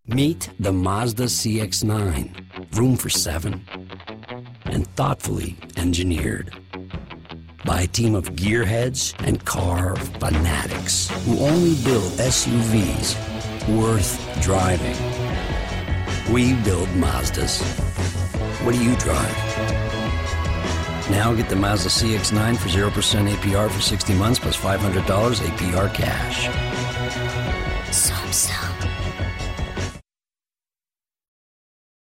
Meet the Mazda CX-9. Room for 7. And thoughtfully engineered. By a team of gearheads and car fanatics who only build SUVs worth driving. We build Mazdas. What do you drive? Now get the Mazda CX-9 for 0% APR for 60 months plus $500 APR cash. Somsel.